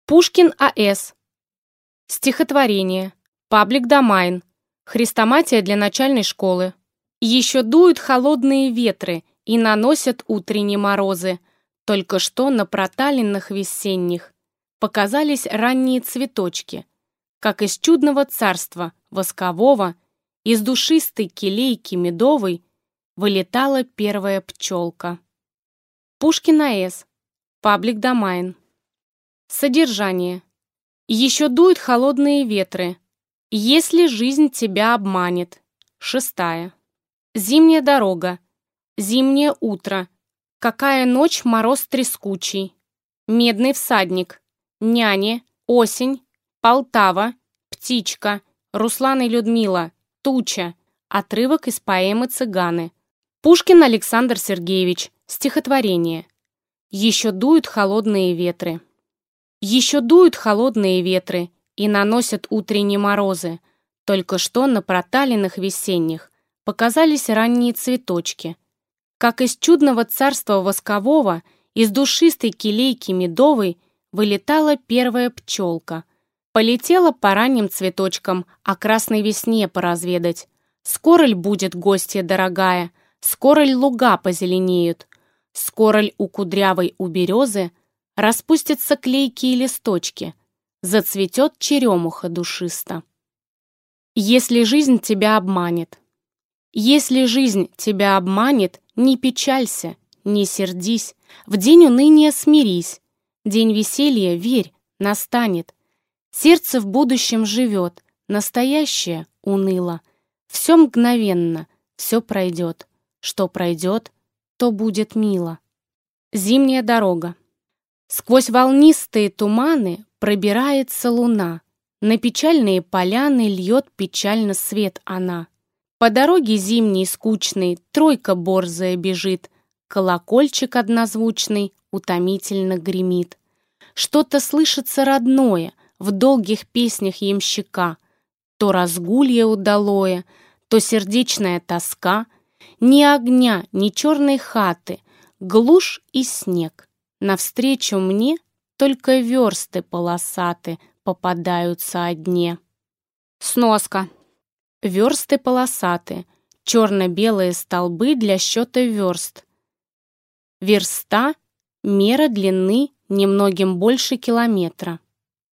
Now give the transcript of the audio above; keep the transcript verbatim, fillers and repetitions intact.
Пушкин А С. Стихотворение. Паблик Домайн. Хрестоматия для начальной школы. Еще дуют холодные ветры и наносят утренние морозы. Только что на проталинах весенних показались ранние цветочки, как из чудного царства воскового, из душистой келейки медовой вылетала первая пчелка. Пушкин А С. Паблик Домайн. Содержание. Еще дуют холодные ветры, если жизнь тебя обманет. Шестая. Зимняя дорога. Зимнее утро. Какая ночь, мороз трескучий. Медный всадник. Няня. Осень. Полтава. Птичка. Руслан и Людмила. Туча. Отрывок из поэмы «Цыганы». Пушкин Александр Сергеевич. Стихотворение. Еще дуют холодные ветры. Еще дуют холодные ветры и наносят утренние морозы. Только что на проталинах весенних показались ранние цветочки. Как из чудного царства воскового, из душистой келейки медовой вылетала первая пчелка. Полетела по ранним цветочкам о красной весне поразведать. Скоро ль будет гостья дорогая, скоро ль луга позеленеют, скоро ль у кудрявой у березы распустятся клейкие листочки, зацветет черемуха душисто. Если жизнь тебя обманет. Если жизнь тебя обманет, не печалься, не сердись, в день уныния смирись, день веселья, верь, настанет. Сердце в будущем живет, настоящее уныло. Все мгновенно, все пройдет, что пройдет, то будет мило. Зимняя дорога. Сквозь волнистые туманы пробирается луна, на печальные поляны льет печально свет она. По дороге зимней скучной тройка борзая бежит, колокольчик однозвучный утомительно гремит. Что-то слышится родное в долгих песнях ямщика, то разгулье удалое, то сердечная тоска, ни огня, ни черной хаты, глушь и снег. Навстречу мне только версты полосаты попадаются одни. Сноска. Версты полосаты. Черно-белые столбы для счета верст. Верста — мера длины немногим больше километра.